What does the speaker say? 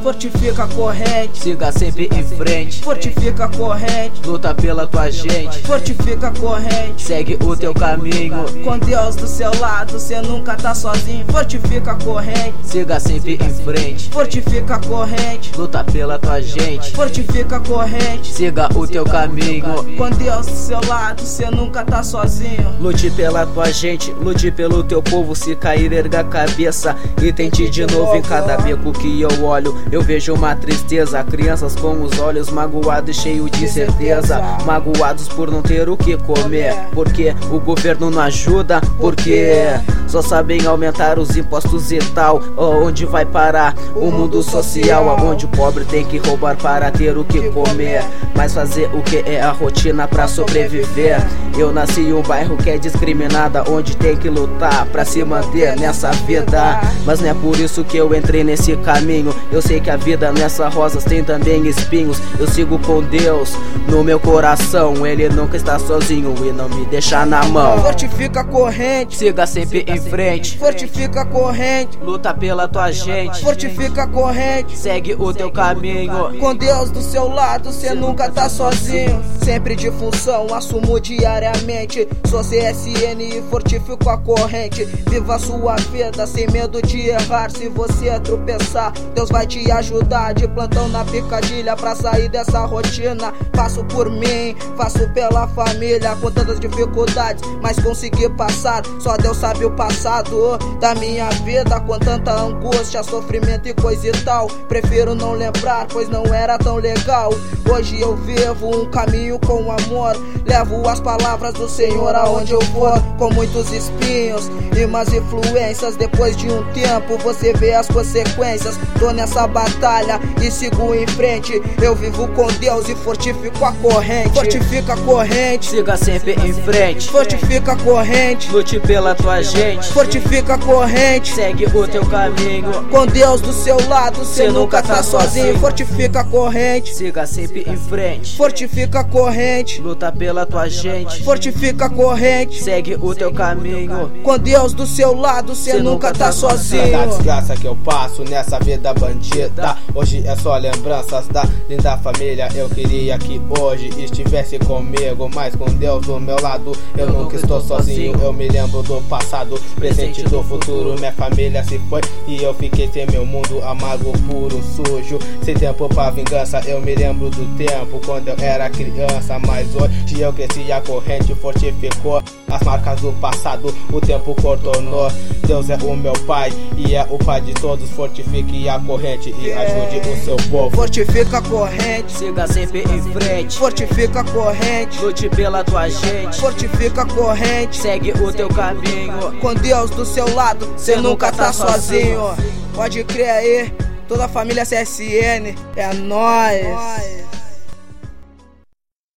fortifica a corrente, siga sempre em frente, fortifica a corrente, luta pela tua gente, fortifica a corrente, segue o teu caminho, com Deus do seu lado, cê nunca tá sozinho, fortifica a corrente, siga sempre em frente, fortifica a corrente, luta pela tua gente, fortifica a corrente, siga o teu caminho, com Deus do seu lado, cê nunca tá sozinho. Lute pela tua gente, lute pelo teu povo, se cair erga a cabeça e tente de novo. Em cada beco que eu olho, eu vejo uma tristeza, crianças com os olhos magoados e cheios de certeza, magoados por não ter o que comer, porque o governo não ajuda, porque só sabem aumentar os impostos e tal. Onde vai parar o mundo social, onde o pobre tem que roubar para ter o que comer, mas fazer o que é a rotina pra sobreviver. Eu nasci em um bairro que é discriminada, onde tem que lutar pra se manter nessa vida, mas não é por isso que eu entrei nesse caminho. Eu sei que a vida nessas rosas tem também espinhos. Eu sigo com Deus no meu coração, Ele nunca está sozinho e não me deixa na mão. Fortifica a corrente, siga sempre em frente, fortifica a corrente, luta pela tua gente, fortifica a corrente, segue o teu caminho, com Deus do seu lado, cê nunca tá sozinho. Sempre de função, assumo diariamente, sou CSN e fortifico a corrente. Viva a sua vida sem medo de errar, se você tropeçar, Deus vai te ajudar. De plantão na picadilha pra sair dessa rotina, faço por mim, faço pela família, com tantas dificuldades, mas consegui passar. Só Deus sabe o passado da minha vida, com tanta angústia, sofrimento e coisa e tal. Prefiro não lembrar, pois não era tão legal. Hoje eu vivo um caminho com amor, levo as palavras do Senhor aonde eu for, com muitos espinhos e más influências. Depois de um tempo você vê as consequências. Tô nessa batalha e sigo em frente, eu vivo com Deus e fortifico a corrente, fortifica a corrente, siga sempre em frente, fortifica a corrente, lute pela tua gente, fortifica a corrente, segue o teu caminho, com Deus do seu lado, cê nunca tá sozinho. Fortifica a corrente, siga sempre em frente, fortifica a corrente, luta pela tua gente, fortifica a corrente, segue o teu caminho, com Deus do seu lado, cê nunca tá sozinho. Da desgraça que eu passo nessa vida bandida, hoje é só lembranças da linda família. Eu queria que hoje estivesse comigo, mas com Deus do meu lado eu nunca estou sozinho. Eu me lembro do passado, presente do futuro. Minha família se foi e eu fiquei sem meu mundo amargo, puro, sujo, sem tempo pra vingança. Eu me lembro do tempo quando eu era criança, mas hoje eu cresci, a corrente fortificou as marcas do passado, o tempo contornou. Deus é o meu pai e é o pai de todos. Fortifique a corrente e ajude o seu povo. Fortifica a corrente, siga sempre em frente, fortifica a corrente, lute pela tua gente, fortifica a corrente, segue o teu caminho, com Deus do seu lado, cê nunca tá sozinho. Pode crer aí, toda a família CSN, é nóis.